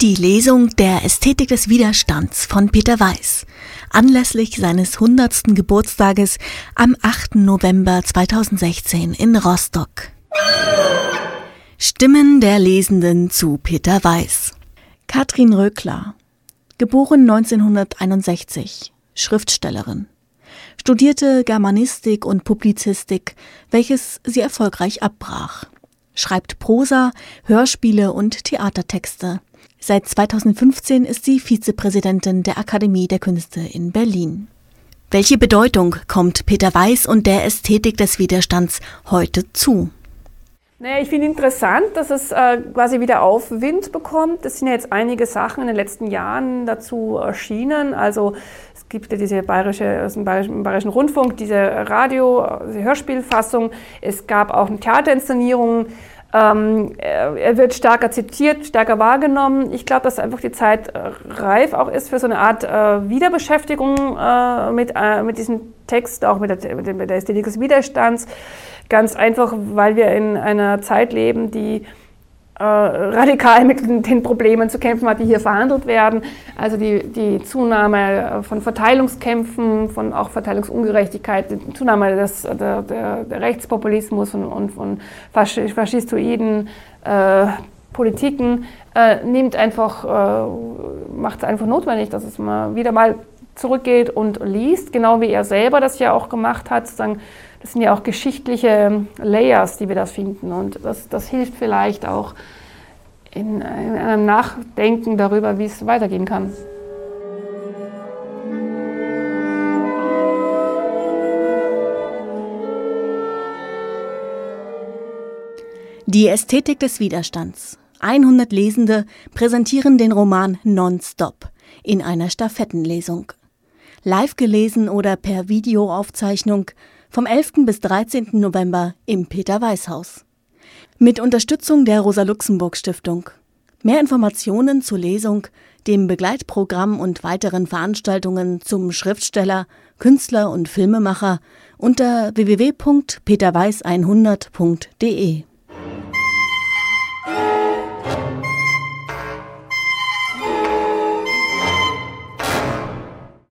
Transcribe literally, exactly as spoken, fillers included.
Die Lesung der Ästhetik des Widerstands von Peter Weiß anlässlich seines hundertsten Geburtstages am achten November zweitausendsechzehn in Rostock. Stimmen der Lesenden zu Peter Weiß. Katrin Röckler, geboren neunzehnhunderteinundsechzig, Schriftstellerin. Studierte Germanistik und Publizistik, welches sie erfolgreich abbrach. Schreibt Prosa, Hörspiele und Theatertexte. Seit zweitausendfünfzehn ist sie Vizepräsidentin der Akademie der Künste in Berlin. Welche Bedeutung kommt Peter Weiß und der Ästhetik des Widerstands heute zu? Naja, ich finde interessant, dass es äh, quasi wieder Aufwind bekommt. Es sind ja jetzt einige Sachen in den letzten Jahren dazu erschienen. Also es gibt ja diese bayerische, aus dem Bayerischen, im Bayerischen Rundfunk, diese Radio-, diese Hörspielfassung. Es gab auch eine Theaterinszenierung. Ähm, er wird stärker zitiert, stärker wahrgenommen. Ich glaube, dass einfach die Zeit äh, reif auch ist für so eine Art äh, Wiederbeschäftigung äh, mit, äh, mit diesem Text, auch mit der, mit der Ästhetik des Widerstands. Ganz einfach, weil wir in einer Zeit leben, die äh, radikal mit den Problemen zu kämpfen hat, die hier verhandelt werden. Also die, die Zunahme von Verteilungskämpfen, von auch Verteilungsungerechtigkeit, die Zunahme des, der, der, der Rechtspopulismus und, und von faschistoiden äh, Politiken äh, nimmt einfach, äh, macht es einfach notwendig, dass es mal wieder mal zurückgeht und liest, genau wie er selber das ja auch gemacht hat. Sozusagen, das sind ja auch geschichtliche Layers, die wir da finden, und das, das hilft vielleicht auch in, in einem Nachdenken darüber, wie es weitergehen kann. Die Ästhetik des Widerstands. hundert Lesende präsentieren den Roman Nonstop in einer Stafettenlesung. Live gelesen oder per Videoaufzeichnung vom elften bis dreizehnten November im Peter-Weiß-Haus. Mit Unterstützung der Rosa-Luxemburg-Stiftung. Mehr Informationen zur Lesung, dem Begleitprogramm und weiteren Veranstaltungen zum Schriftsteller, Künstler und Filmemacher unter w w w punkt peter weiß hundert punkt d e.